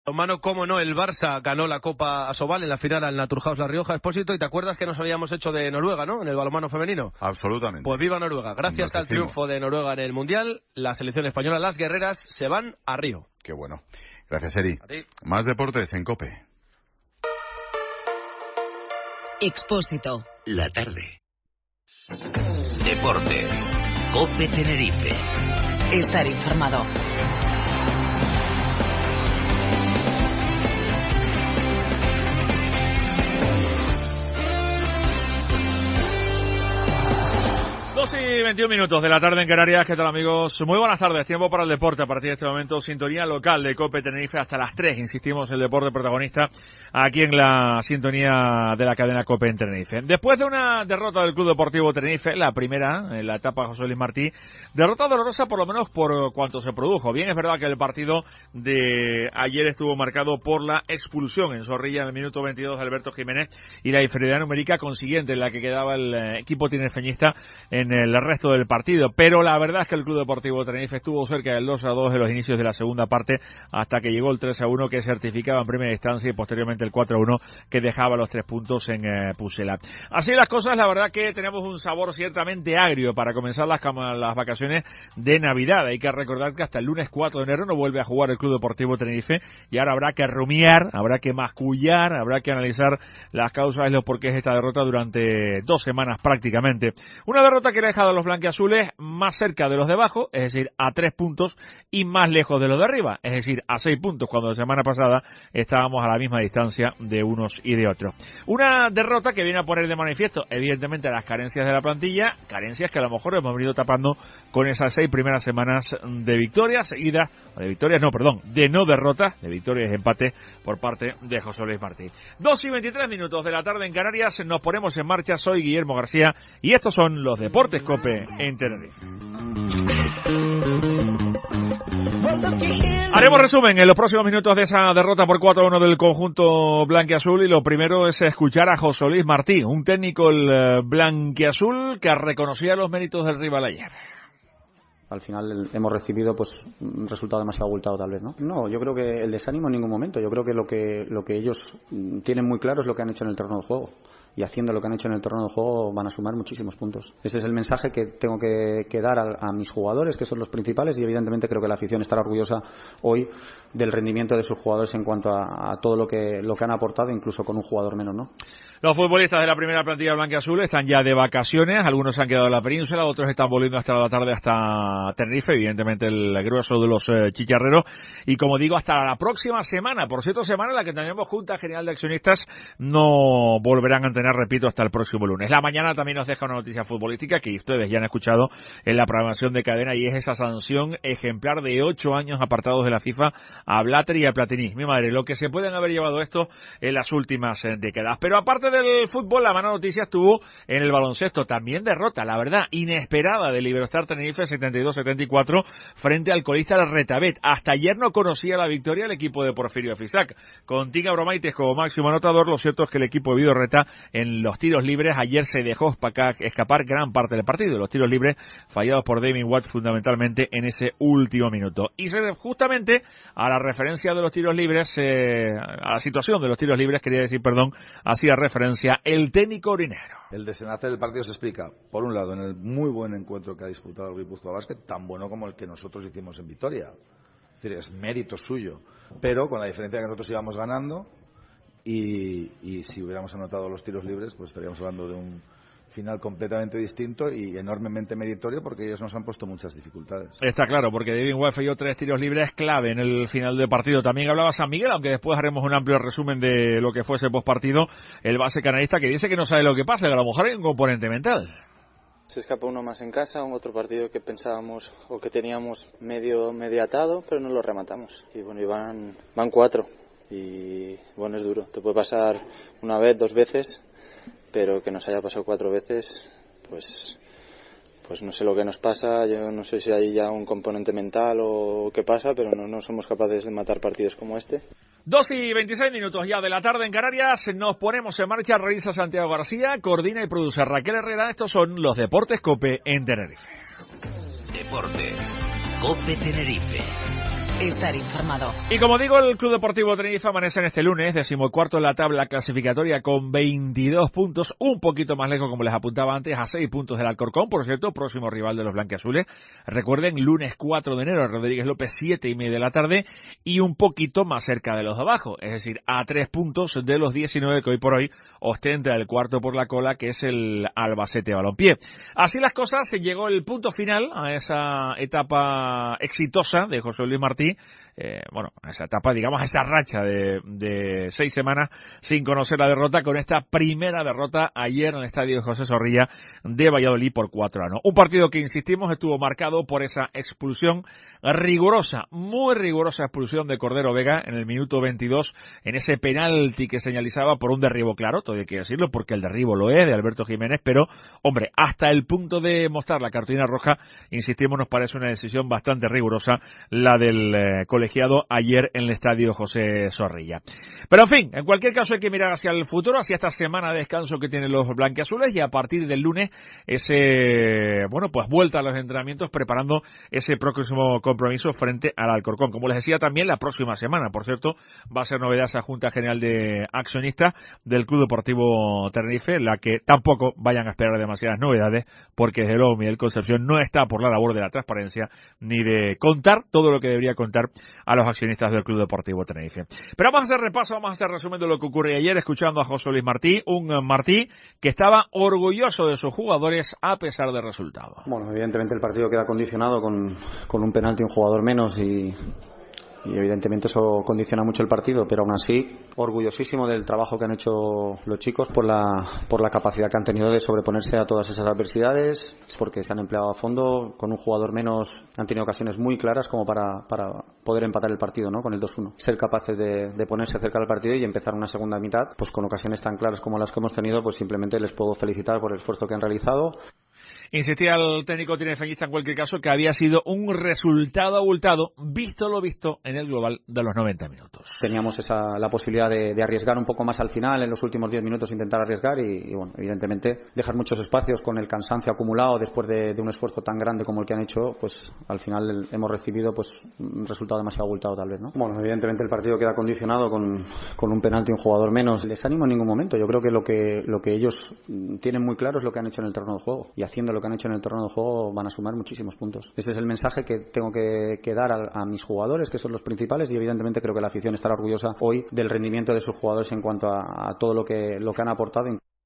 Mano, cómo no, el Barça ganó la Copa Asobal en la final al Naturhaus La Rioja, Expósito, y te acuerdas que nos habíamos hecho de Noruega, ¿no?, en el balonmano femenino. Absolutamente. Pues viva Noruega. Gracias al triunfo de Noruega en el Mundial, la selección española, las guerreras, se van a Río. Qué bueno. Gracias, Eri. A ti. Más deportes en COPE. Expósito. La tarde. Deportes. COPE Tenerife. Estar informado. Dos y 21 minutos de la tarde en Canarias. ¿Qué tal, amigos? Muy buenas tardes. Tiempo para el deporte a partir de este momento. Sintonía local de COPE Tenerife hasta las 3. Insistimos, el deporte protagonista aquí en la sintonía de la cadena COPE en Tenerife. Después de una derrota del Club Deportivo Tenerife, la primera en la etapa José Luis Martí, derrota dolorosa por lo menos por cuanto se produjo. Bien, es verdad que el partido de ayer estuvo marcado por la expulsión en Zorrilla en el minuto 22 de Alberto Jiménez y la inferioridad numérica consiguiente en la que quedaba el equipo tinerfeñista en el resto del partido, pero la verdad es que el Club Deportivo Tenerife estuvo cerca del 2-2 de los inicios de la segunda parte hasta que llegó el 3-1 que certificaba en primera instancia y posteriormente el 4-1 que dejaba los 3 puntos en Pusela. Así las cosas, la verdad que tenemos un sabor ciertamente agrio para comenzar las vacaciones de Navidad. Hay que recordar que hasta el lunes 4 de enero no vuelve a jugar el Club Deportivo Tenerife y ahora habrá que rumiar, habrá que mascullar, habrá que analizar las causas y los porqués de esta derrota durante 2 semanas prácticamente. Una derrota que le ha dejado a los blanquiazules más cerca de los de abajo, es decir, a 3 puntos, y más lejos de los de arriba, es decir, a 6 puntos, cuando la semana pasada estábamos a la misma distancia de unos y de otros. Una derrota que viene a poner de manifiesto, evidentemente, las carencias de la plantilla, carencias que a lo mejor hemos venido tapando con esas 6 primeras semanas de victorias seguidas, de no derrotas, de victorias y empate por parte de José Luis Martí. 2 y 23 minutos de la tarde en Canarias, nos ponemos en marcha. Soy Guillermo García y estos son los Deportes COPE en Tenerife. Haremos resumen en los próximos minutos de esa derrota por 4-1 del conjunto blanquiazul y lo primero es escuchar a José Luis Martí, un técnico el blanquiazul que reconocía los méritos del rival ayer. Al final hemos recibido pues un resultado demasiado abultado tal vez, ¿no? No, yo creo que el desánimo en ningún momento. Yo creo que lo que ellos tienen muy claro es lo que han hecho en el terreno de juego. Y haciendo lo que han hecho en el terreno de juego van a sumar muchísimos puntos. Ese es el mensaje que tengo que dar a mis jugadores, que son los principales, y evidentemente creo que la afición estará orgullosa hoy del rendimiento de sus jugadores en cuanto a todo lo que han aportado, incluso con un jugador menos, ¿no? Los futbolistas de la primera plantilla blanquiazul están ya de vacaciones, algunos se han quedado en la península, otros están volviendo hasta la tarde hasta Tenerife, evidentemente el grueso de los chicharreros, y como digo, hasta la próxima semana, por cierto, semana en la que tenemos Junta General de Accionistas, no volverán a tener, repito, hasta el próximo lunes. La mañana también nos deja una noticia futbolística que ustedes ya han escuchado en la programación de cadena, y es esa sanción ejemplar de 8 años apartados de la FIFA a Blatter y a Platini. Mi madre, lo que se pueden haber llevado esto en las últimas décadas. Pero aparte del fútbol, la mala noticia estuvo en el baloncesto. También derrota, la verdad, inesperada del Iberostar Tenerife 72-74 frente al colista del Retabet. Hasta ayer no conocía la victoria el equipo de Porfirio Fisac. Con Tica Bromaites como máximo anotador, lo cierto es que el equipo de Vidorreta en los tiros libres ayer se dejó escapar gran parte del partido. Los tiros libres fallados por Damien Watt fundamentalmente en ese último minuto. Y justamente a la referencia de los tiros libres, a la situación de los tiros libres, hacía referencia el técnico orinero. El desenlace del partido se explica, por un lado, en el muy buen encuentro que ha disputado el Guipúzcoa Basket, tan bueno como el que nosotros hicimos en Vitoria. Es decir, es mérito suyo, pero con la diferencia que nosotros íbamos ganando y si hubiéramos anotado los tiros libres, pues estaríamos hablando de un final completamente distinto y enormemente meritorio, porque ellos nos han puesto muchas dificultades. Está claro, porque David Watt falló 3 tiros libres clave en el final del partido. También hablaba San Miguel, aunque después haremos un amplio resumen de lo que fue ese postpartido, el base canalista que dice que no sabe lo que pasa, que a lo mejor hay un componente mental. Se escapa uno más en casa, un otro partido que pensábamos o que teníamos medio atado, pero no lo rematamos. Y bueno, y van 4 y bueno, es duro. Te puede pasar una vez, 2 veces, pero que nos haya pasado 4 veces, pues no sé lo que nos pasa. Yo no sé si hay ya un componente mental o qué pasa, pero no somos capaces de matar partidos como este. 2 y 26 minutos ya de la tarde en Canarias, nos ponemos en marcha. Realiza Santiago García, coordina y produce Raquel Herrera. Estos son los Deportes COPE en Tenerife. Deportes COPE Tenerife. Estar informado. Y como digo, el Club Deportivo Tenerife amanece en este lunes, 14º en la tabla clasificatoria con 22 puntos, un poquito más lejos, como les apuntaba antes, a 6 puntos del Alcorcón, por cierto, próximo rival de los blanquiazules. Recuerden, lunes 4 de enero, Rodríguez López, 7:30 de la tarde, y un poquito más cerca de los de abajo, es decir, a 3 puntos de los 19 que hoy por hoy ostenta el cuarto por la cola, que es el Albacete Balompié. Así las cosas, se llegó el punto final a esa etapa exitosa de José Luis Martí, a esa etapa, digamos, a esa racha de 6 semanas sin conocer la derrota, con esta primera derrota ayer en el estadio José Zorrilla de Valladolid por 4-1. Un partido que, insistimos, estuvo marcado por esa expulsión rigurosa, muy rigurosa expulsión de Cordero Vega en el minuto 22, en ese penalti que señalizaba por un derribo claro, todo hay que decirlo, porque el derribo lo es, de Alberto Jiménez, pero, hombre, hasta el punto de mostrar la cartulina roja, insistimos, nos parece una decisión bastante rigurosa la del colegiado ayer en el estadio José Zorrilla. Pero en fin, en cualquier caso hay que mirar hacia el futuro, hacia esta semana de descanso que tienen los blanquiazules, y a partir del lunes vuelta a los entrenamientos, preparando ese próximo compromiso frente al Alcorcón. Como les decía, también la próxima semana, por cierto, va a ser novedad esa Junta General de Accionistas del Club Deportivo Tenerife, la que tampoco vayan a esperar demasiadas novedades, porque desde luego Miguel Concepción no está por la labor de la transparencia ni de contar todo lo que debería contar a los accionistas del Club Deportivo Tenerife. Pero vamos a hacer repaso, vamos a hacer resumen de lo que ocurrió ayer, escuchando a José Luis Martí, un Martí que estaba orgulloso de sus jugadores a pesar del resultado. Bueno, evidentemente el partido queda condicionado con un penalti, un jugador menos, y evidentemente eso condiciona mucho el partido, pero aún así orgullosísimo del trabajo que han hecho los chicos por la capacidad que han tenido de sobreponerse a todas esas adversidades, porque se han empleado a fondo. Con un jugador menos han tenido ocasiones muy claras como para poder empatar el partido, ¿no? Con el 2-1, ser capaces de ponerse cerca del partido y empezar una segunda mitad pues con ocasiones tan claras como las que hemos tenido. Pues simplemente les puedo felicitar por el esfuerzo que han realizado. Insistía el técnico tinerfeñista en cualquier caso que había sido un resultado abultado, visto lo visto en el global de los 90 minutos. Teníamos la posibilidad de arriesgar un poco más al final, en los últimos 10 minutos intentar arriesgar y bueno, evidentemente dejar muchos espacios con el cansancio acumulado después de un esfuerzo tan grande como el que han hecho, pues al final hemos recibido pues un resultado demasiado abultado tal vez, ¿no? Bueno, evidentemente el partido queda condicionado con un penalti, un jugador menos. Les animo en ningún momento. Yo creo que lo que ellos tienen muy claro es lo que han hecho en el terreno de juego, y haciendo lo que han hecho en el terreno de juego van a sumar muchísimos puntos. Ese es el mensaje que tengo que dar a mis jugadores, que son los principales, y evidentemente creo que la afición estará orgullosa hoy del rendimiento de sus jugadores en cuanto a todo lo que han aportado.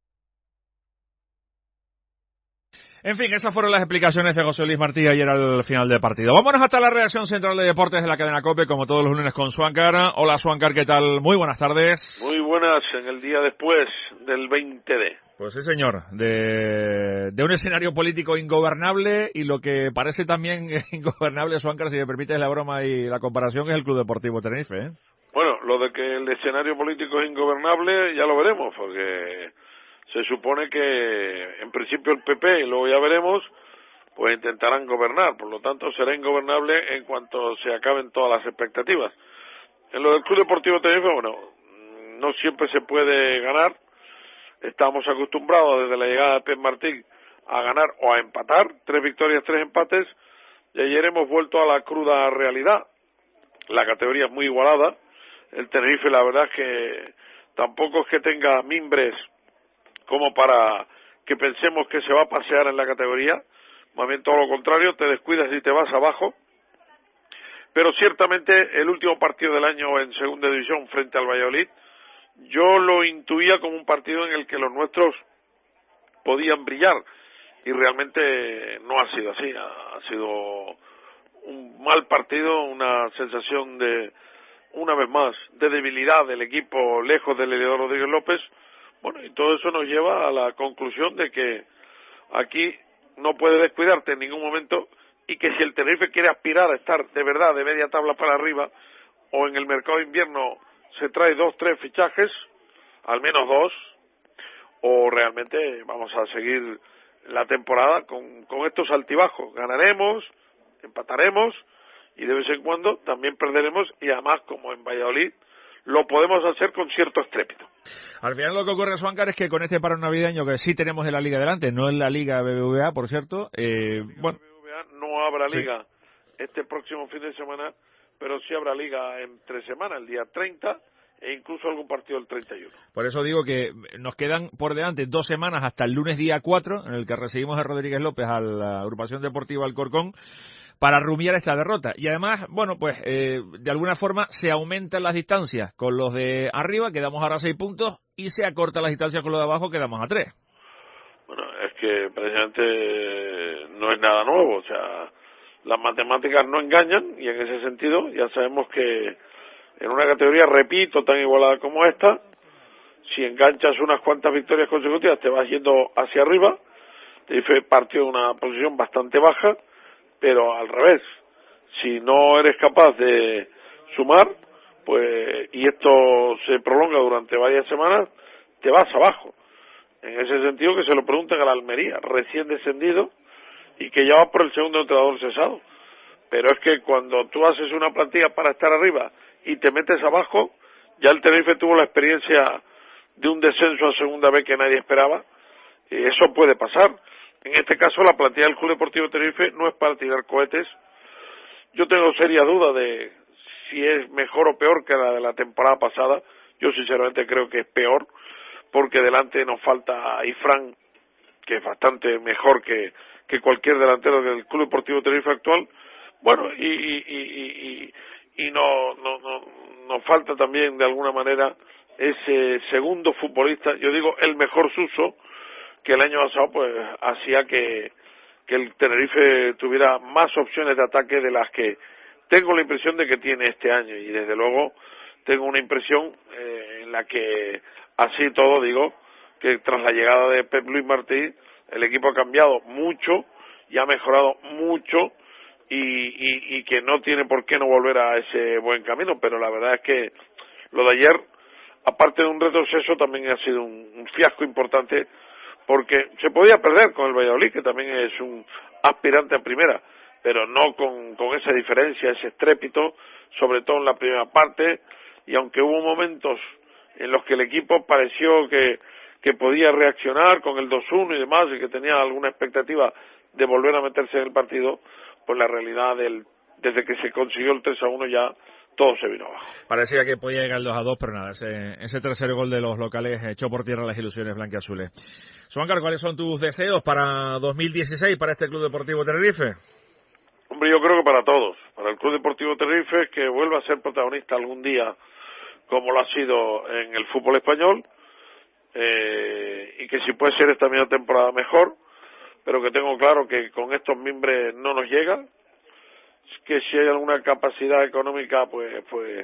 En fin, esas fueron las explicaciones de José Luis Martí ayer al final del partido. Vámonos hasta la redacción central de deportes de la cadena COPE, como todos los lunes, con Suancar. Hola, Suancar, ¿qué tal? Muy buenas tardes. Muy buenas, en el día después del 20D. Pues sí, señor, de un escenario político ingobernable, y lo que parece también ingobernable, Suancar, si me permites la broma y la comparación, es el Club Deportivo Tenerife, ¿eh? Bueno, lo de que el escenario político es ingobernable ya lo veremos, porque se supone que en principio el PP, y luego ya veremos, pues intentarán gobernar, por lo tanto será ingobernable en cuanto se acaben todas las expectativas. En lo del Club Deportivo Tenerife, bueno, no siempre se puede ganar. Estamos acostumbrados desde la llegada de Pep Martín a ganar o a empatar, 3 victorias, 3 empates, y ayer hemos vuelto a la cruda realidad. La categoría es muy igualada. El Tenerife, la verdad es que tampoco es que tenga mimbres como para que pensemos que se va a pasear en la categoría, más bien todo lo contrario, te descuidas y te vas abajo. Pero ciertamente el último partido del año en segunda división frente al Valladolid, yo lo intuía como un partido en el que los nuestros podían brillar, y realmente no ha sido así. Ha sido un mal partido, una sensación de, una vez más, de debilidad del equipo lejos del Heliodoro Rodríguez López. Bueno, y todo eso nos lleva a la conclusión de que aquí no puedes descuidarte en ningún momento, y que si el Tenerife quiere aspirar a estar de verdad de media tabla para arriba, o en el mercado de invierno se trae 2, 3 fichajes, al menos 2, o realmente vamos a seguir la temporada con estos altibajos. Ganaremos, empataremos, y de vez en cuando también perderemos, y además, como en Valladolid, lo podemos hacer con cierto estrépito. Al final lo que ocurre, Suancar, es que con este paro navideño que sí tenemos en la Liga delante, no en la Liga BBVA, por cierto, BBVA no habrá liga este próximo fin de semana, pero sí habrá liga entre semanas, el día 30, e incluso algún partido el 31. Por eso digo que nos quedan por delante 2 semanas hasta el lunes día 4, en el que recibimos a Rodríguez López a la agrupación deportiva Alcorcón, para rumiar esta derrota. Y además, bueno, pues de alguna forma se aumentan las distancias con los de arriba, quedamos ahora a 6 puntos, y se acortan las distancias con los de abajo, quedamos a 3. Bueno, es que precisamente no es nada nuevo, o sea, las matemáticas no engañan, y en ese sentido ya sabemos que en una categoría, repito, tan igualada como esta, si enganchas unas cuantas victorias consecutivas te vas yendo hacia arriba. Tenerife partió de una posición bastante baja, pero al revés, si no eres capaz de sumar, pues, y esto se prolonga durante varias semanas, te vas abajo. En ese sentido, que se lo pregunten a la Almería, recién descendido, y que ya va por el segundo entrenador cesado. Pero es que cuando tú haces una plantilla para estar arriba y te metes abajo, ya el Tenerife tuvo la experiencia de un descenso a segunda vez que nadie esperaba, y eso puede pasar. En este caso, la plantilla del Club Deportivo Tenerife no es para tirar cohetes. Yo tengo seria duda de si es mejor o peor que la de la temporada pasada. Yo sinceramente creo que es peor, porque delante nos falta Ifrán, que es bastante mejor que cualquier delantero del Club Deportivo Tenerife actual. Bueno, y nos falta también de alguna manera ese segundo futbolista, yo digo el mejor Suso, que el año pasado pues hacía que el Tenerife tuviera más opciones de ataque de las que tengo la impresión de que tiene este año, y desde luego tengo una impresión en la que así todo digo que tras la llegada de Pep Luis Martí el equipo ha cambiado mucho y ha mejorado mucho, y que no tiene por qué no volver a ese buen camino. Pero la verdad es que lo de ayer, aparte de un retroceso, también ha sido un fiasco importante, porque se podía perder con el Valladolid, que también es un aspirante a primera, pero no con esa diferencia, ese estrépito, sobre todo en la primera parte. Y aunque hubo momentos en los que el equipo pareció que podía reaccionar con el 2-1 y demás, y que tenía alguna expectativa de volver a meterse en el partido, pues la realidad desde que se consiguió el 3-1 ya todo se vino abajo. Parecía que podía llegar el 2-2, pero nada, ese tercer gol de los locales echó por tierra las ilusiones blanquiazules. Suancar, ¿cuáles son tus deseos para 2016 para este Club Deportivo Tenerife? Hombre, yo creo que para todos, para el Club Deportivo Tenerife, que vuelva a ser protagonista algún día como lo ha sido en el fútbol español, y que si puede ser esta misma temporada mejor, pero que tengo claro que con estos mimbres no nos llega, que si hay alguna capacidad económica pues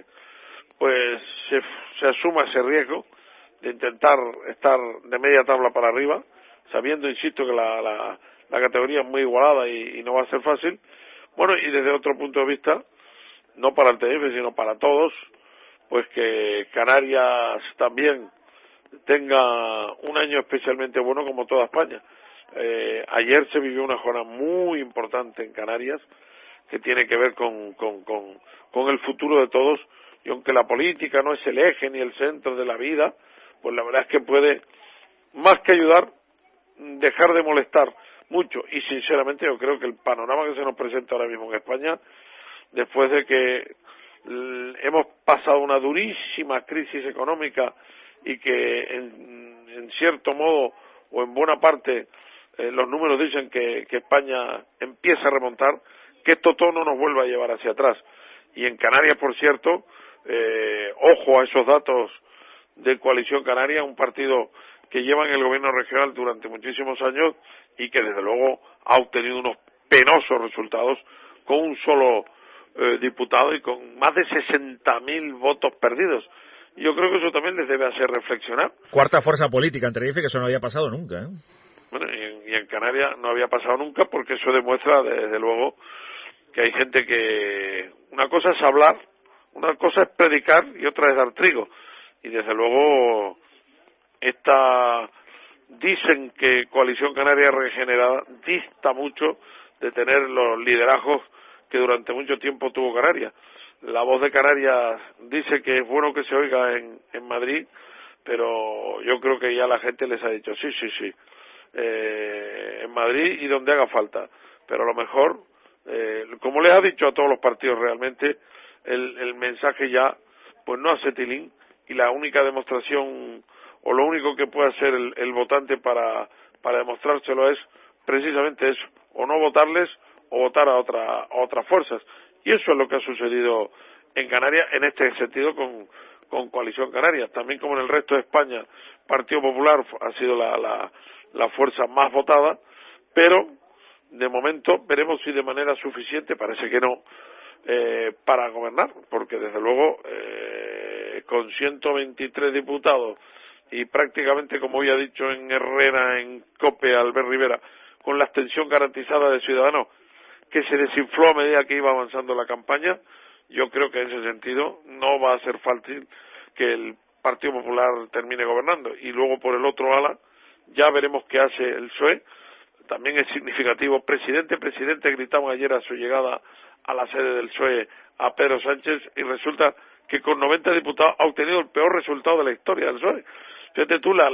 se asuma ese riesgo de intentar estar de media tabla para arriba, sabiendo, insisto, que la categoría es muy igualada y no va a ser fácil. Bueno, y desde otro punto de vista, no para el Tenerife sino para todos, pues que Canarias también tenga un año especialmente bueno como toda España. Ayer se vivió una jornada muy importante en Canarias que tiene que ver con el futuro de todos, y aunque la política no es el eje ni el centro de la vida, pues la verdad es que puede, más que ayudar, dejar de molestar mucho. Y sinceramente yo creo que el panorama que se nos presenta ahora mismo en España, después de que hemos pasado una durísima crisis económica y que en cierto modo o en buena parte los números dicen que España empieza a remontar, que esto todo no nos vuelva a llevar hacia atrás. Y en Canarias, por cierto, ojo a esos datos de Coalición Canaria, un partido que lleva en el gobierno regional durante muchísimos años y que desde luego ha obtenido unos penosos resultados con un solo diputado y con más de 60.000 votos perdidos. Y yo creo que eso también les debe hacer reflexionar. Cuarta fuerza política en Tenerife, que eso no había pasado nunca, ¿eh? Bueno, y en Canarias no había pasado nunca, porque eso demuestra, desde luego, que hay gente que una cosa es hablar, una cosa es predicar y otra es dar trigo. Y desde luego dicen que Coalición Canaria Regenerada dista mucho de tener los liderazgos que durante mucho tiempo tuvo Canarias. La Voz de Canarias dice que es bueno que se oiga en Madrid, pero yo creo que ya la gente les ha dicho sí, en Madrid y donde haga falta, pero a lo mejor como les ha dicho a todos los partidos realmente, el mensaje ya pues no hace tilín, y la única demostración o lo único que puede hacer el votante para demostrárselo es precisamente eso, o no votarles o votar a otras fuerzas, y eso es lo que ha sucedido en Canarias en este sentido con Coalición Canaria. También como en el resto de España, Partido Popular ha sido la fuerza más votada, pero de momento veremos si de manera suficiente, parece que no, para gobernar, porque desde luego con 123 diputados y prácticamente, como hoy ha dicho en Herrera, en COPE, Albert Rivera, con la abstención garantizada de Ciudadanos, que se desinfló a medida que iba avanzando la campaña, yo creo que en ese sentido no va a ser fácil que el Partido Popular termine gobernando. Y luego por el otro ala, ya veremos qué hace el PSOE. También es significativo, presidente, gritaban ayer a su llegada a la sede del PSOE a Pedro Sánchez, y resulta que con 90 diputados ha obtenido el peor resultado de la historia del PSOE. Fíjate tú las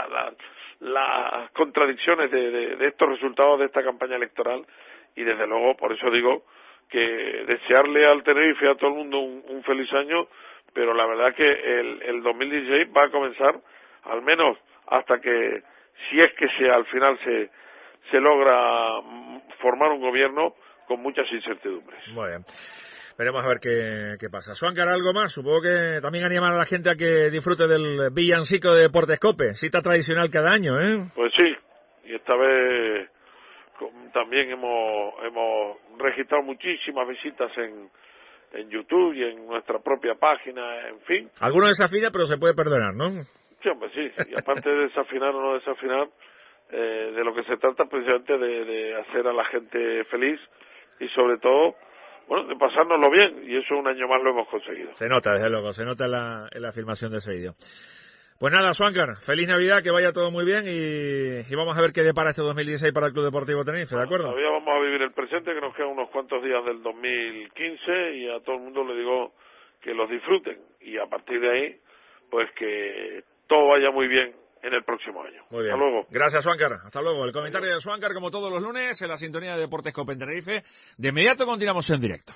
contradicciones de estos resultados de esta campaña electoral, y desde luego por eso digo que desearle al Tenerife y a todo el mundo un feliz año, pero la verdad que el 2016 va a comenzar, al menos hasta que, si es que al final se logra formar un gobierno, con muchas incertidumbres. Muy bien. Veremos a ver qué pasa. Suáncar, ¿algo más? Supongo que también animar a la gente a que disfrute del villancico de Deportes COPE, cita tradicional cada año, ¿eh? Pues sí, y esta vez también hemos registrado muchísimas visitas en YouTube y en nuestra propia página, en fin. Algunos desafina, pero se puede perdonar, ¿no? Sí, hombre, sí. Y aparte de desafinar o no desafinar, de lo que se trata precisamente de hacer a la gente feliz y sobre todo, bueno, de pasárnoslo bien, y eso un año más lo hemos conseguido. Se nota, desde luego, se nota en la filmación de ese vídeo. Pues nada, Suáncar, feliz Navidad, que vaya todo muy bien y vamos a ver qué depara este 2016 para el Club Deportivo Tenerife, ¿de acuerdo? Todavía vamos a vivir el presente, que nos quedan unos cuantos días del 2015, y a todo el mundo le digo que los disfruten, y a partir de ahí, pues que todo vaya muy bien en el próximo año. Muy bien. Hasta luego. Gracias, Suáncar. Hasta luego. El comentario de Suáncar, como todos los lunes, en la sintonía de Deportes COPE en Tenerife. De inmediato continuamos en directo.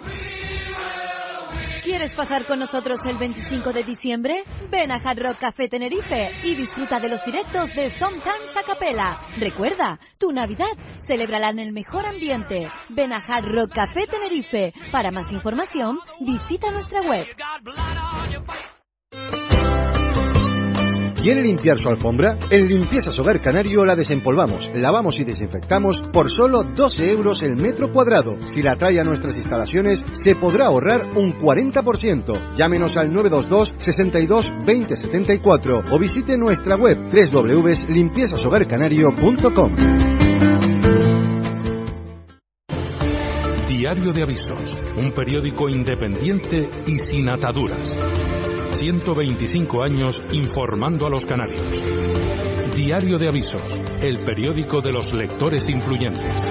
¿Quieres pasar con nosotros el 25 de diciembre? Ven a Hard Rock Café Tenerife y disfruta de los directos de Sometimes a Capella. Recuerda, tu Navidad, celébrala en el mejor ambiente. Ven a Hard Rock Café Tenerife. Para más información, visita nuestra web. ¿Quiere limpiar su alfombra? En Limpiezas Hogar Canario la desempolvamos, lavamos y desinfectamos por solo 12 euros el metro cuadrado. Si la trae a nuestras instalaciones, se podrá ahorrar un 40%. Llámenos al 922 62 20 74 o visite nuestra web www.limpiezashogarcanario.com. Diario de Avisos, un periódico independiente y sin ataduras. 125 años informando a los canarios. Diario de Avisos, el periódico de los lectores influyentes.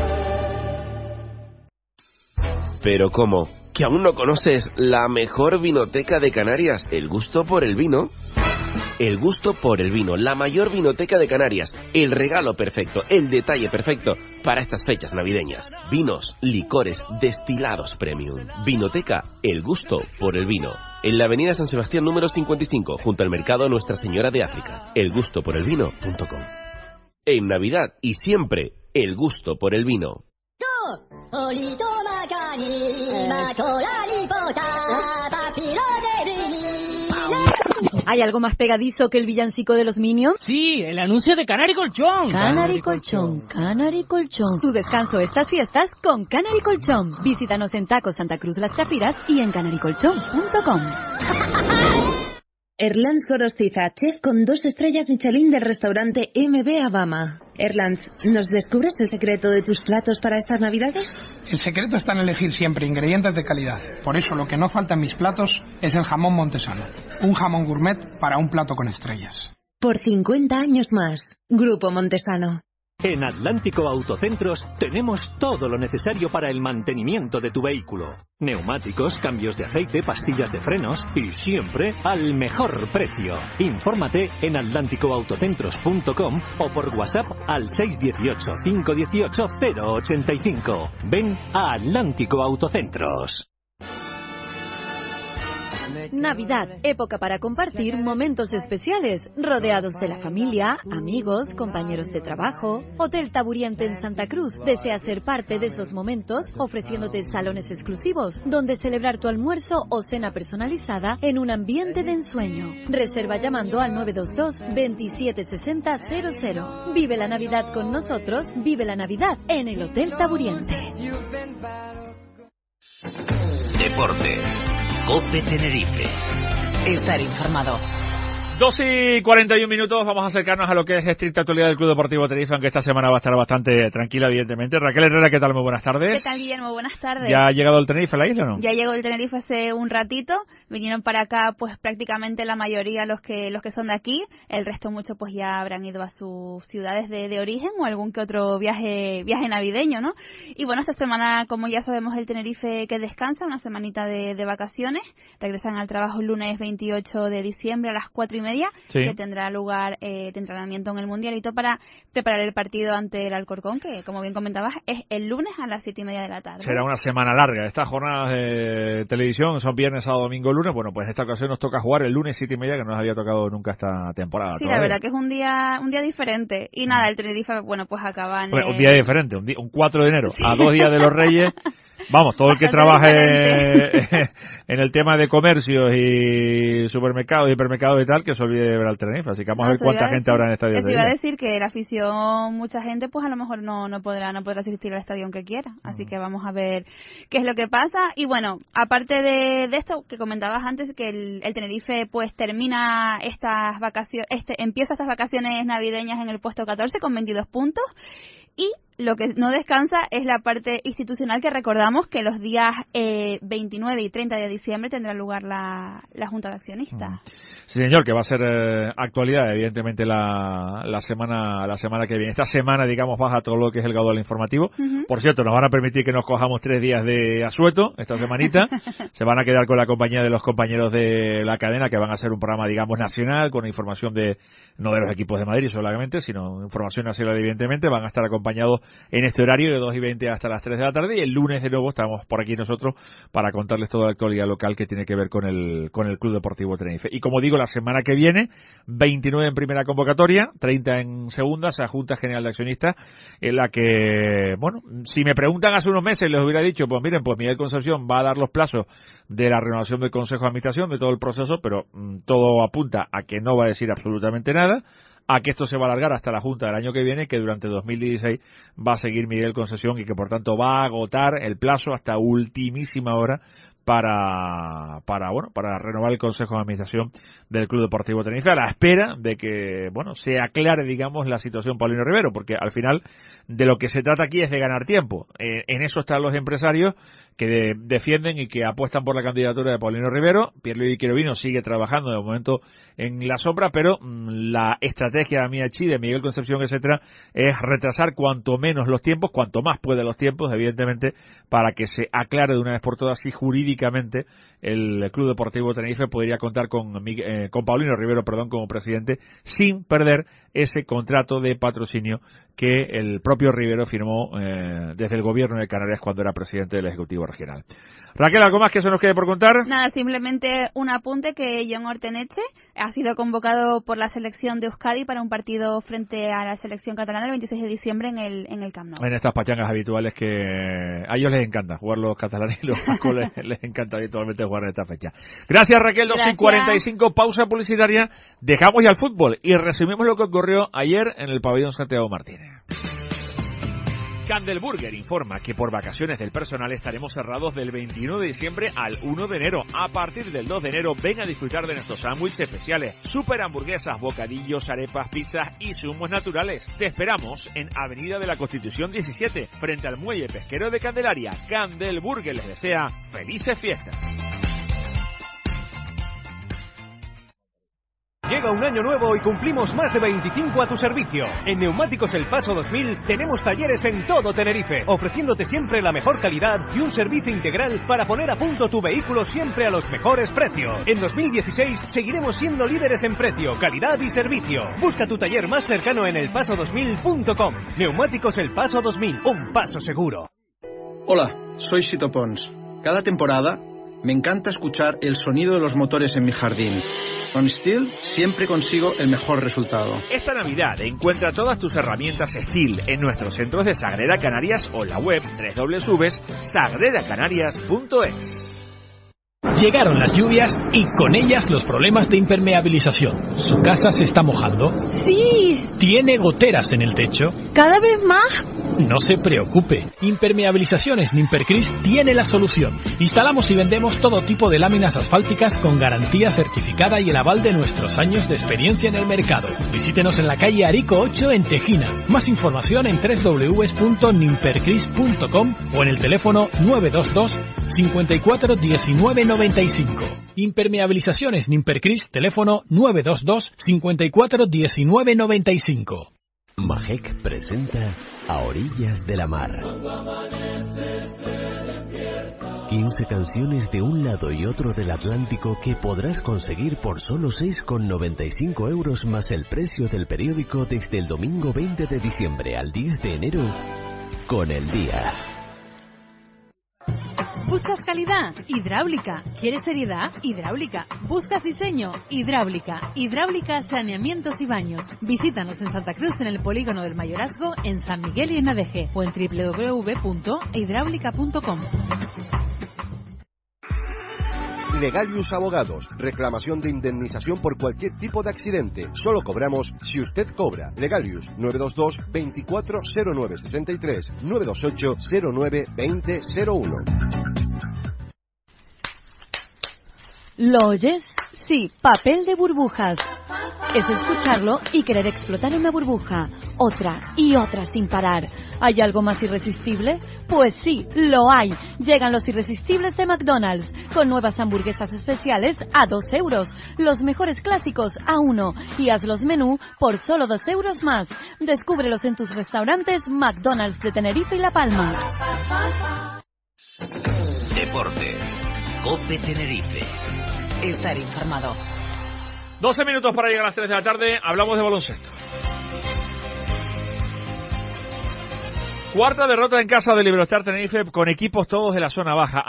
¿Pero cómo? ¿Que aún no conoces la mejor vinoteca de Canarias? ¿El gusto por el vino? El gusto por el vino, la mayor vinoteca de Canarias, el regalo perfecto, el detalle perfecto para estas fechas navideñas. Vinos, licores, destilados premium. Vinoteca, el gusto por el vino. En la avenida San Sebastián número 55, junto al mercado Nuestra Señora de África. elgustoporelvino.com. En Navidad y siempre, el gusto por el vino. ¿Hay algo más pegadizo que el villancico de los Minions? Sí, el anuncio de Canary Colchón. Canary Colchón, Canary Colchón. Tu descanso estas fiestas con Canary Colchón. Visítanos en Taco Santa Cruz Las Chapiras y en canarycolchón.com. Erlands Gorostiza, chef con 2 estrellas Michelin del restaurante MB Abama. Erlands, ¿nos descubres el secreto de tus platos para estas Navidades? El secreto está en elegir siempre ingredientes de calidad. Por eso lo que no falta en mis platos es el jamón montesano. Un jamón gourmet para un plato con estrellas. Por 50 años más. Grupo Montesano. En Atlántico Autocentros tenemos todo lo necesario para el mantenimiento de tu vehículo. Neumáticos, cambios de aceite, pastillas de frenos y siempre al mejor precio. Infórmate en atlánticoautocentros.com o por WhatsApp al 618 518 085. Ven a Atlántico Autocentros. Navidad, época para compartir momentos especiales, rodeados de la familia, amigos, compañeros de trabajo. Hotel Taburiente en Santa Cruz desea ser parte de esos momentos, ofreciéndote salones exclusivos, donde celebrar tu almuerzo o cena personalizada en un ambiente de ensueño. Reserva llamando al 922-276000. Vive la Navidad con nosotros, vive la Navidad en el Hotel Taburiente. Deportes. COPE Tenerife. Estar informado. 2:41, vamos a acercarnos a lo que es estricta actualidad del Club Deportivo Tenerife, aunque esta semana va a estar bastante tranquila, evidentemente. Raquel Herrera, ¿qué tal? Muy buenas tardes. ¿Qué tal, Guillermo? Buenas tardes. ¿Ya ha llegado el Tenerife a la isla o no? Ya llegó el Tenerife hace un ratito. Vinieron para acá, pues prácticamente la mayoría los que son de aquí. El resto mucho pues ya habrán ido a sus ciudades de origen o algún que otro viaje navideño, ¿no? Y bueno, esta semana, como ya sabemos, el Tenerife que descansa, una semanita de vacaciones. Regresan al trabajo el lunes 28 de diciembre a las 4:30. Sí. Que tendrá lugar de entrenamiento en el Mundialito para preparar el partido ante el Alcorcón, que como bien comentabas es el lunes a las 7:30 de la tarde. Será una semana larga. Estas jornadas de televisión son viernes, sábado, domingo, lunes. Bueno, pues en esta ocasión nos toca jugar el lunes 7:30, que no nos había tocado nunca esta temporada. Sí, todavía. la verdad que es un día diferente. Y nada, el Tenerife, bueno, pues acaba en un día diferente, un 4 de enero, a 2 días de los Reyes. Vamos, todo el que trabaje en el tema de comercios y supermercados, hipermercados y tal, que se olvide de ver al Tenerife. Así que vamos a ver cuánta gente habrá en el estadio. Eso iba a decir que la afición, mucha gente, pues a lo mejor no podrá asistir al estadio aunque quiera. Así que vamos a ver qué es lo que pasa. Y bueno, aparte de esto que comentabas antes, que el Tenerife pues termina estas vacaciones, empieza estas vacaciones navideñas en el puesto 14 con 22 puntos. Y lo que no descansa es la parte institucional, que recordamos que los días 29 y 30 de diciembre tendrá lugar la Junta de Accionistas. Sí, señor, que va a ser actualidad, evidentemente, la semana que viene. Esta semana, digamos, baja todo lo que es el caudal informativo. Por cierto, nos van a permitir que nos cojamos 3 días de asueto esta semanita. Se van a quedar con la compañía de los compañeros de la cadena, que van a hacer un programa, digamos, nacional, con información no de los equipos de Madrid solamente, sino información nacional, evidentemente. Van a estar acompañados en este horario de 2:20 hasta las 3 de la tarde, y el lunes de nuevo estamos por aquí nosotros para contarles toda la actualidad local que tiene que ver con el Club Deportivo Tenerife. Y como digo, la semana que viene, 29 en primera convocatoria, 30 en segunda, o sea, Junta General de Accionistas, en la que, bueno, si me preguntan hace unos meses, les hubiera dicho, pues miren, pues Miguel Concepción va a dar los plazos de la renovación del Consejo de Administración, de todo el proceso, pero todo apunta a que no va a decir absolutamente nada, a que esto se va a alargar hasta la Junta del año que viene, que durante 2016 va a seguir Miguel Concesión y que por tanto va a agotar el plazo hasta ultimísima hora para renovar el Consejo de Administración del Club Deportivo Tenerife, a la espera de que, se aclare, digamos, la situación Paulino Rivero, porque al final de lo que se trata aquí es de ganar tiempo. En eso están los empresarios que defienden y que apuestan por la candidatura de Paulino Rivero. Pierluigi Quirovino sigue trabajando de momento en la sombra, pero la estrategia de Amiachi, de Miguel Concepción, etcétera, es retrasar cuanto menos los tiempos, cuanto más puede los tiempos, evidentemente, para que se aclare de una vez por todas si jurídicamente el Club Deportivo Tenerife podría contar con Paulino Rivero, como presidente, sin perder ese contrato de patrocinio que el propio Rivero firmó desde el gobierno de Canarias cuando era presidente del Ejecutivo Regional. Raquel, ¿algo más que se nos quede por contar? Nada, simplemente un apunte, que Jon Orteneche ha sido convocado por la selección de Euskadi para un partido frente a la selección catalana el 26 de diciembre en el Camp Nou. En estas pachangas habituales que a ellos les encanta jugar, los catalanes y los vascos les encanta habitualmente jugar en esta fecha. Gracias, Raquel. 2:45, pausa publicitaria. Dejamos ya el fútbol y resumimos lo que ocurrió ayer en el pabellón Santiago Martínez. Candelburger informa que por vacaciones del personal estaremos cerrados del 21 de diciembre al 1 de enero. A partir del 2 de enero ven a disfrutar de nuestros sándwiches especiales, super hamburguesas, bocadillos, arepas, pizzas y zumos naturales. Te esperamos en Avenida de la Constitución 17, frente al Muelle Pesquero de Candelaria. Candelburger les desea felices fiestas. Llega un año nuevo y cumplimos más de 25 a tu servicio. En Neumáticos El Paso 2000 tenemos talleres en todo Tenerife, ofreciéndote siempre la mejor calidad y un servicio integral para poner a punto tu vehículo siempre a los mejores precios. En 2016 seguiremos siendo líderes en precio, calidad y servicio. Busca tu taller más cercano en elpaso2000.com. Neumáticos El Paso 2000, un paso seguro. Hola, soy Sito Pons. Cada temporada Me encanta escuchar el sonido de los motores en mi jardín. Con Stihl siempre consigo el mejor resultado. Esta Navidad encuentra todas tus herramientas Stihl en nuestros centros de Sagrera Canarias o en la web www.sagreracanarias.es. Llegaron las lluvias y con ellas los problemas de impermeabilización. ¿Su casa se está mojando? ¡Sí! ¿Tiene goteras en el techo? ¿Cada vez más? No se preocupe. Impermeabilizaciones Nimpercris tiene la solución. Instalamos y vendemos todo tipo de láminas asfálticas con garantía certificada y el aval de nuestros años de experiencia en el mercado. Visítenos en la calle Arico 8 en Tejina. Más información en www.nimpercris.com o en el teléfono 922 54 19 95. Impermeabilizaciones Nimpercris, teléfono 922 54 19 95. Majek presenta A Orillas de la Mar. 15 canciones de un lado y otro del Atlántico que podrás conseguir por solo 6,95 euros más el precio del periódico desde el domingo 20 de diciembre al 10 de enero con El Día. ¿Buscas calidad? Hidráulica. ¿Quieres seriedad? Hidráulica. ¿Buscas diseño? Hidráulica. Hidráulica, saneamientos y baños. Visítanos en Santa Cruz, en el Polígono del Mayorazgo, en San Miguel y en Adeje, o en www.hidraulica.com. Legalius Abogados. Reclamación de indemnización por cualquier tipo de accidente. Solo cobramos si usted cobra. Legalius 922 240963 928 09 2001. ¿Lo oyes? Sí, papel de burbujas. Es escucharlo y querer explotar una burbuja. Otra y otra sin parar. ¿Hay algo más irresistible? Pues sí, lo hay. Llegan los irresistibles de McDonald's, con nuevas hamburguesas especiales a 2 euros. Los mejores clásicos a 1. Y haz los menú por solo 2 euros más. Descúbrelos en tus restaurantes McDonald's de Tenerife y La Palma. Deportes. COPE Tenerife. Estar informado. 12 minutos para llegar a las 3 de la tarde. Hablamos de baloncesto. Cuarta derrota en casa del Iberostar Tenerife con equipos todos de la zona baja.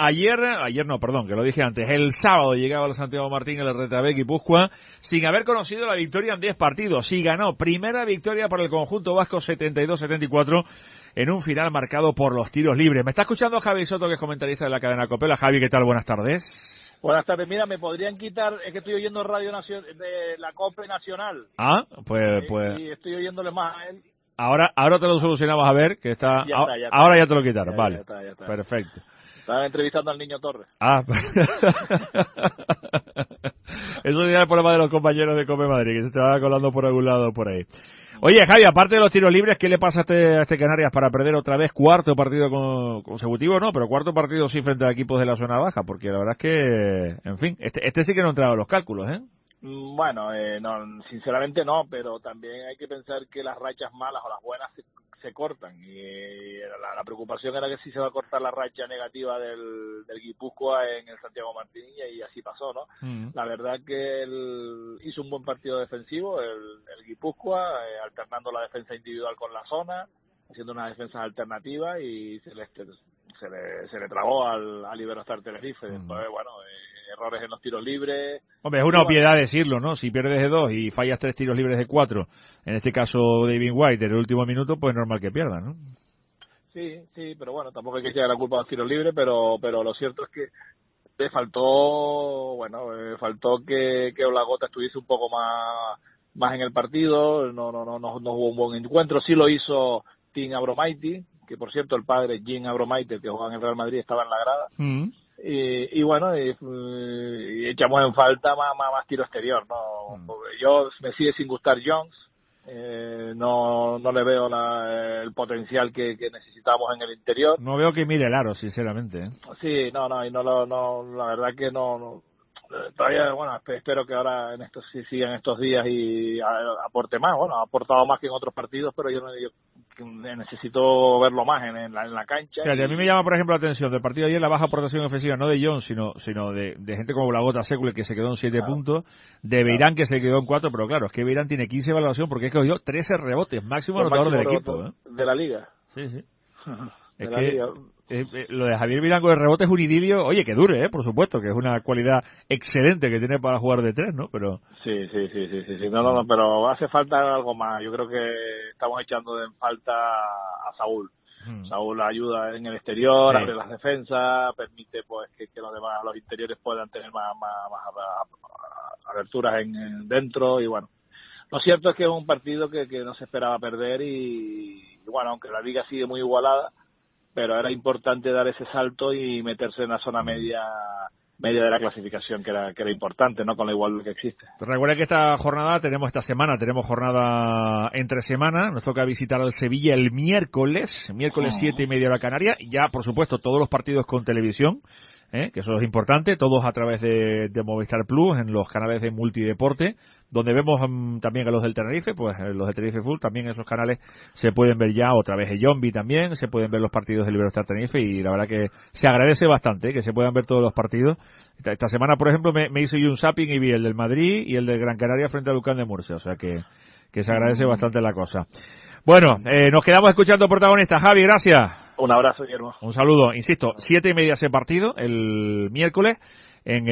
El sábado llegaba al Santiago Martín el RTB Guipúzcoa sin haber conocido la victoria en 10 partidos. Y ganó primera victoria para el conjunto vasco 72-74 en un final marcado por los tiros libres. Me está escuchando Javi Soto, que es comentarista de la cadena COPE. Javi, ¿qué tal? Buenas tardes. Buenas tardes. Mira, me podrían quitar, es que estoy oyendo Radio Nacional de la COPE Nacional. Ah, pues. Y estoy oyéndole más a él. Ahora te lo solucionamos, a ver, que está... Ya está. Ahora ya te lo quitaron, vale. Ya está. Perfecto. Estaba entrevistando al Niño Torres. Eso sería el problema de los compañeros de COPE Madrid, que se te va colando por algún lado por ahí. Oye, Javi, aparte de los tiros libres, ¿qué le pasa a este Canarias para perder otra vez cuarto partido consecutivo? No, pero cuarto partido sí frente a equipos de la zona baja, porque la verdad es que, en fin, este sí que no entraba en los cálculos, ¿eh? Bueno, no, sinceramente no, pero también hay que pensar que las rachas malas o las buenas se cortan, y la preocupación era que sí se va a cortar la racha negativa del Guipúzcoa en el Santiago Martín, y así pasó, ¿no? La verdad que él hizo un buen partido defensivo, el Guipúzcoa, alternando la defensa individual con la zona, haciendo unas defensas alternativas, y se le trabó al Iberostar Tenerife. Entonces, bueno, errores en los tiros libres. Hombre, es una obviedad decirlo, ¿no? Si pierdes de 2 y fallas 3 tiros libres de 4, en este caso David White en el último minuto, pues es normal que pierdan, ¿no? Sí, pero bueno, tampoco hay que echar la culpa a los tiros libres, pero lo cierto es que le faltó que Olagota estuviese un poco más en el partido. No hubo un buen encuentro. Sí lo hizo Tim Abromaiti, que por cierto el padre Jim Abromaiti, que jugaba en el Real Madrid, estaba en la grada. Y bueno, y echamos en falta más tiro exterior, ¿no? Yo me sigue sin gustar Jones, no le veo el potencial que necesitamos en el interior. No veo que mire el aro, sinceramente, ¿eh? Sí, la verdad que no. Todavía, bueno, espero que ahora sigan estos días y aporte más. Bueno, ha aportado más que en otros partidos, pero yo necesito verlo más en la cancha. Fíjate, a mí me llama, por ejemplo, la atención del partido de ayer la baja aportación ofensiva, no de Jones, sino de gente como Blagota Secule, que se quedó en 7 puntos, de Beirán, que se quedó en 4, pero claro, es que Beirán tiene 15 de valoración porque es que dio 13 rebotes, máximo anotador del equipo, ¿eh? De la liga. Sí. Liga. Lo de Javier Virango de rebote es un idilio, oye, que dure, por supuesto, que es una cualidad excelente que tiene para jugar de 3, ¿no? Pero Sí. No, pero hace falta algo más. Yo creo que estamos echando en falta a Saúl. Saúl ayuda en el exterior, Sí. abre las defensas, permite pues que los demás, los interiores puedan tener más aberturas en dentro y bueno. Lo cierto es que es un partido que no se esperaba perder y bueno, aunque la liga sigue muy igualada, pero era importante dar ese salto y meterse en la zona media de la clasificación, que era importante, ¿no? Con la igualdad que existe. recuerda que esta semana tenemos jornada entre semana, nos toca visitar al Sevilla el miércoles 7:30 hora Canaria, ya por supuesto todos los partidos con televisión, que eso es importante, todos a través de Movistar Plus, en los canales de multideporte, donde vemos también a los del Tenerife, pues los de Tenerife Full, también esos canales se pueden ver ya, otra vez el Yombi también, se pueden ver los partidos del Iberostar Tenerife y la verdad que se agradece bastante que se puedan ver todos los partidos. Esta semana, por ejemplo, me hizo yo un zapping y vi el del Madrid y el del Gran Canaria frente al Lucán de Murcia, o sea que se agradece bastante la cosa. Bueno, nos quedamos escuchando protagonistas. Javi, gracias. Un abrazo, Guillermo. Un saludo, insisto, 7:30 ese partido, el miércoles, en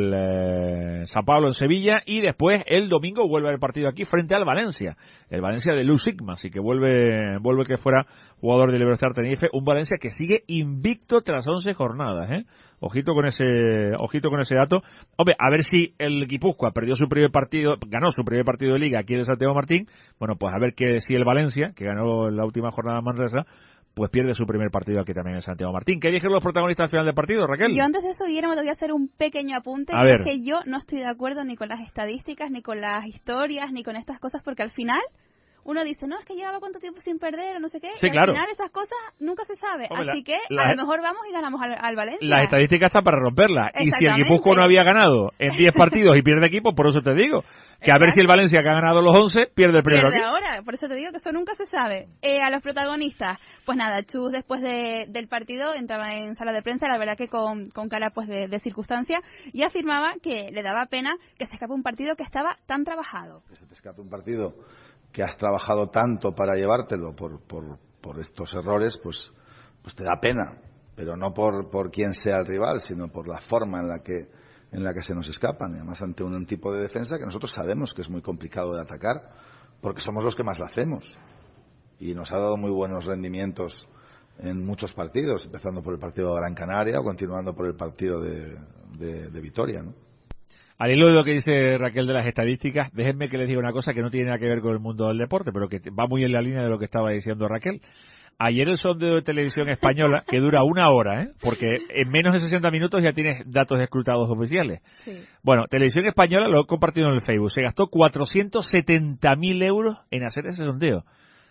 el San Pablo en Sevilla, y después el domingo vuelve el partido aquí frente al Valencia, el Valencia de Luis Sigma, así que vuelve que fuera jugador del Iberostar Tenerife, un Valencia que sigue invicto tras 11 jornadas, Ojito con ese dato. Hombre, a ver si el Guipúzcoa ganó su primer partido de liga aquí en el Santiago Martín. Bueno, pues a ver si el Valencia, que ganó la última jornada en Manresa, pues pierde su primer partido aquí también en Santiago Martín. ¿Qué dijeron los protagonistas al final del partido, Raquel? Yo antes de eso, Guillermo, te voy a hacer un pequeño apunte, A que ver. es que yo no estoy de acuerdo ni con las estadísticas, ni con las historias, ni con estas cosas, porque al final uno dice, no, es que llevaba cuánto tiempo sin perder o no sé qué, Sí, y claro. al final esas cosas nunca se sabe, Hombre, así que la- a lo mejor vamos y ganamos al Valencia. Las estadísticas están para romperlas. Y si el Exactamente. Guipúzcoa no había ganado en 10 partidos y pierde equipo, por eso te digo, que a ver si el Valencia, que ha ganado los 11, pierde el primero Pierde aquí. ahora, por eso te digo que eso nunca se sabe. A los protagonistas, pues nada, Chus después del partido entraba en sala de prensa, la verdad que con cara pues de circunstancia, y afirmaba que le daba pena que se escape un partido que estaba tan trabajado. Que se te escape un partido que has trabajado tanto para llevártelo por estos errores, pues te da pena, pero no por quién sea el rival, sino por la forma en la que se nos escapan, y además ante un tipo de defensa que nosotros sabemos que es muy complicado de atacar, porque somos los que más la hacemos, y nos ha dado muy buenos rendimientos en muchos partidos, empezando por el partido de Gran Canaria o continuando por el partido de Vitoria, ¿no? Al hilo de lo que dice Raquel de las estadísticas, déjenme que les diga una cosa que no tiene nada que ver con el mundo del deporte, pero que va muy en la línea de lo que estaba diciendo Raquel. Ayer el sondeo de televisión española, que dura 1 hora, porque en menos de 60 minutos ya tienes datos escrutados oficiales. Sí. Bueno, Televisión Española lo he compartido en el Facebook. Se gastó 470.000 euros en hacer ese sondeo.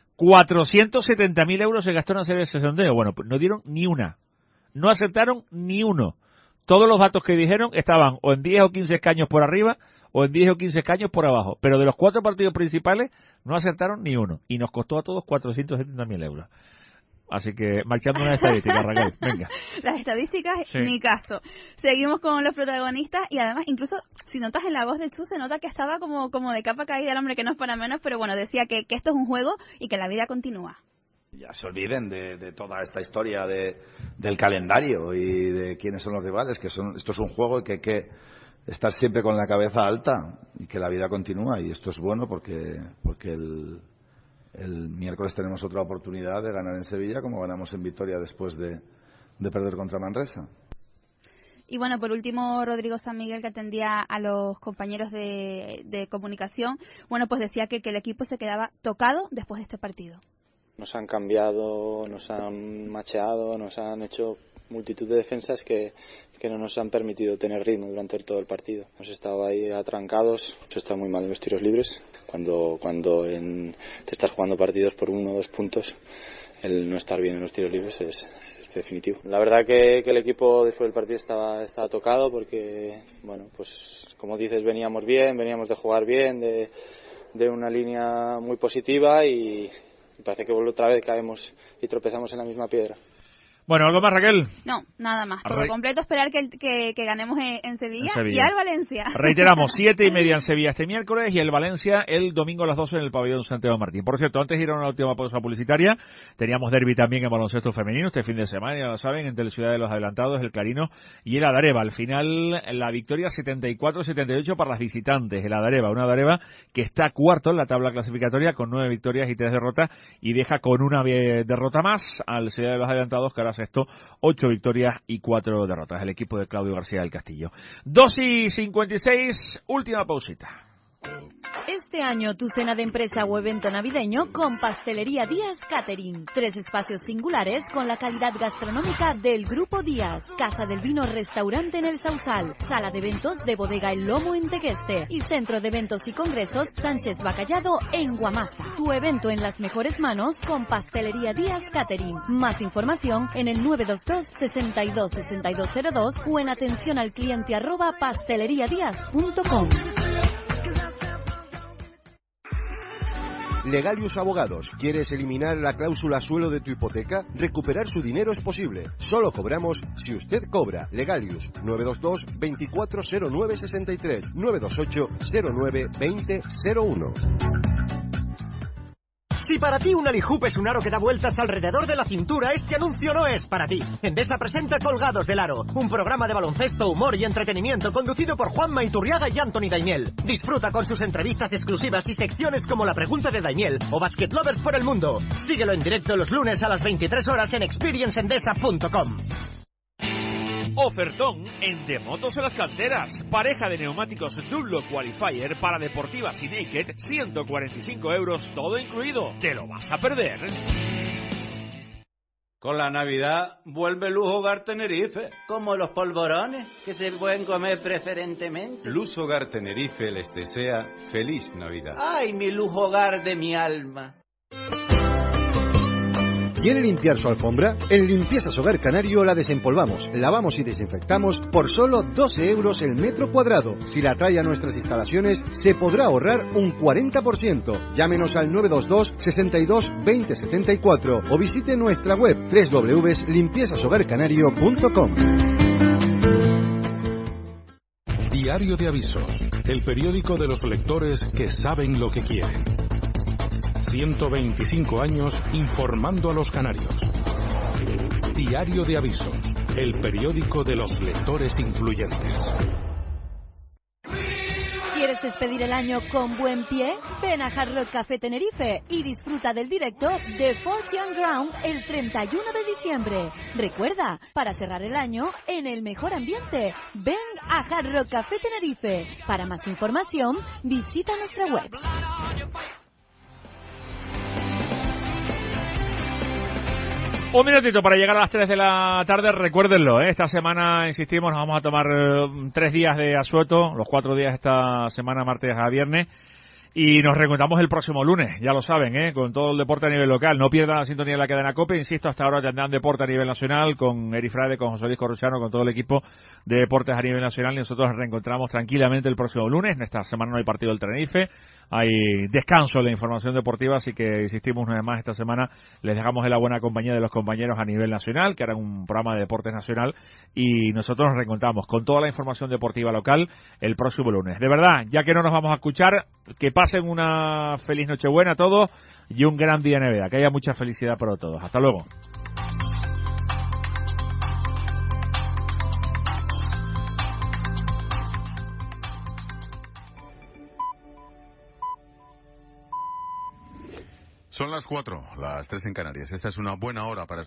470.000 euros se gastó en hacer ese sondeo. Bueno, pues no dieron ni una. No acertaron ni uno. Todos los datos que dijeron estaban o en 10 o 15 escaños por arriba o en 10 o 15 escaños por abajo. Pero de los 4 partidos principales no acertaron ni uno. Y nos costó a todos 470.000 euros. Así que marchando una estadística, Raquel, venga. Las estadísticas, Sí. ni caso. Seguimos con los protagonistas y además, incluso si notas en la voz de Chu, se nota que estaba como de capa caída el hombre, que no es para menos, pero bueno, decía que esto es un juego y que la vida continúa. Ya se olviden de toda esta historia del calendario y de quiénes son los rivales, esto es un juego y que hay que estar siempre con la cabeza alta y que la vida continúa, y esto es bueno porque el miércoles tenemos otra oportunidad de ganar en Sevilla como ganamos en Vitoria después de perder contra Manresa. Y bueno, por último, Rodrigo San Miguel, que atendía a los compañeros de comunicación, bueno, pues decía que el equipo se quedaba tocado después de este partido. Nos han cambiado, nos han macheado, nos han hecho multitud de defensas que no nos han permitido tener ritmo durante todo el partido. Hemos estado ahí atrancados, hemos estado muy mal en los tiros libres. Cuando te estás jugando partidos por 1 o 2 puntos, el no estar bien en los tiros libres es definitivo. La verdad que el equipo después del partido estaba tocado porque, bueno, pues como dices, veníamos de jugar bien, de una línea muy positiva y parece que otra vez caemos y tropezamos en la misma piedra. Bueno, ¿algo más, Raquel? No, nada más. Todo completo. Esperar que ganemos en Sevilla y al Valencia. Reiteramos, 7:30 en Sevilla este miércoles y el Valencia el domingo a las 12 en el pabellón Santiago Martín. Por cierto, antes de ir a una última pausa publicitaria, teníamos derbi también en baloncesto femenino este fin de semana, ya lo saben, entre el Ciudad de los Adelantados, el Clarino y el Adareva. Al final, la victoria 74-78 para las visitantes. El Adareva, una Adareva que está cuarto en la tabla clasificatoria con 9 victorias y 3 derrotas y deja con una derrota más al Ciudad de los Adelantados, que ahora sexto, 8 victorias y 4 derrotas. El equipo de Claudio García del Castillo. 2:56, última pausita. Este año tu cena de empresa o evento navideño con Pastelería Díaz Catering. 3 espacios singulares con la calidad gastronómica del Grupo Díaz. Casa del Vino Restaurante en el Sausal. Sala de eventos de Bodega El Lomo en Tegueste. Y Centro de Eventos y Congresos Sánchez Bacallado en Guamasa. Tu evento en las mejores manos con Pastelería Díaz Catering. Más información en el 922 62 6202 o en atención al cliente @pasteleriadiaz.com. Legalius Abogados. ¿Quieres eliminar la cláusula suelo de tu hipoteca? Recuperar su dinero es posible. Solo cobramos si usted cobra. Legalius 922 240963 928 09 2001. Si para ti un alihoop es un aro que da vueltas alrededor de la cintura, este anuncio no es para ti. Endesa presenta Colgados del Aro, un programa de baloncesto, humor y entretenimiento conducido por Juanma Iturriaga y Anthony Daimiel. Disfruta con sus entrevistas exclusivas y secciones como La Pregunta de Daimiel o Basket Lovers por el Mundo. Síguelo en directo los lunes a las 23 horas en experiencendesa.com. Ofertón en De Motos en las Canteras. Pareja de neumáticos Dunlop Qualifier para deportivas y naked, 145 euros, todo incluido. ¿Te lo vas a perder? Con la Navidad vuelve Luz Hogar Tenerife. Como los polvorones que se pueden comer preferentemente. Luz Hogar Tenerife les desea feliz Navidad. ¡Ay, mi Luz Hogar de mi alma! ¿Quiere limpiar su alfombra? En Limpiezas Hogar Canario la desempolvamos, lavamos y desinfectamos por solo 12 euros el metro cuadrado. Si la trae a nuestras instalaciones, se podrá ahorrar un 40%. Llámenos al 922 62 20 74 o visite nuestra web www.limpiezashogarcanario.com. Diario de Avisos, el periódico de los lectores que saben lo que quieren. 125 años informando a los canarios. Diario de Avisos, el periódico de los lectores influyentes. ¿Quieres despedir el año con buen pie? Ven a Hard Rock Café Tenerife y disfruta del directo de 40 Ground el 31 de diciembre. Recuerda, para cerrar el año en el mejor ambiente, ven a Hard Rock Café Tenerife. Para más información, visita nuestra web. Un minutito para llegar a las 3 de la tarde, recuérdenlo, esta semana, insistimos, nos vamos a tomar 3 días de asueto, los 4 días esta semana, martes a viernes, y nos reencontramos el próximo lunes, ya lo saben, con todo el deporte a nivel local. No pierdan la sintonía de la cadena COPE, insisto, hasta ahora tendrán deporte a nivel nacional, con Eri Frade, con José Luis Corruchano, con todo el equipo de deportes a nivel nacional, y nosotros nos reencontramos tranquilamente el próximo lunes. Esta semana no hay partido del Tenerife, hay descanso en la información deportiva, así que insistimos una vez más esta semana, les dejamos en la buena compañía de los compañeros a nivel nacional, que harán un programa de deportes nacional, y nosotros nos reencontramos con toda la información deportiva local el próximo lunes. De verdad, ya que no nos vamos a escuchar, que pasen una feliz Nochebuena a todos y un gran día de Navidad, que haya mucha felicidad para todos. Hasta luego. Son las 4, las 3 en Canarias. Esta es una buena hora para